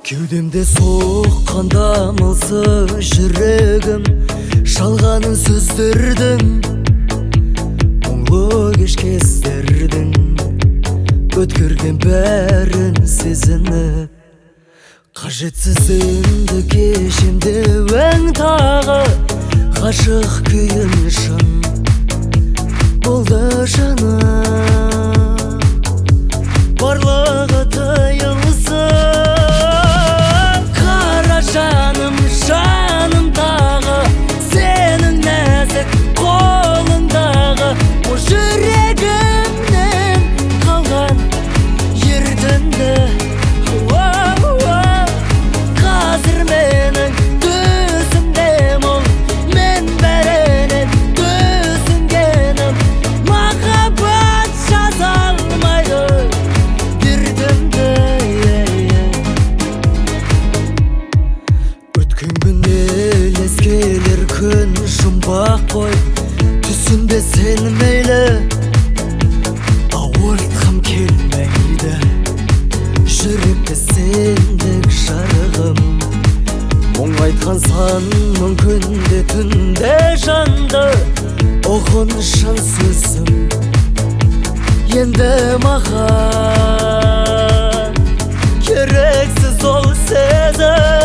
Кеудемде соққанда мылсы жүрегім, жалғанын сөздердің, мұңлы кеш кездердің, өткерген бәрін сезініп, қажетсіз енді кешемде өң тағы, ғашық күйін шын болды жаным, барлығы тыйылсын. Қара жаным, жаным тағы, сенің нәзік қолыңдағы, о жүрегімнен қалған ертеңді. Қазір менің төсімде мұң, мен бәрінен төсінгенім, махаббат жаза алмайды дертімді. Өткен күн елес келер күн жұмбақ қой, түсінде сен мейлі, ауыртқым келмейді жүректі сендік жарығым. Мұң айтқан сан мүмкінде түнде жанды, оғын шын сөзім енді маған керексіз ол сезім.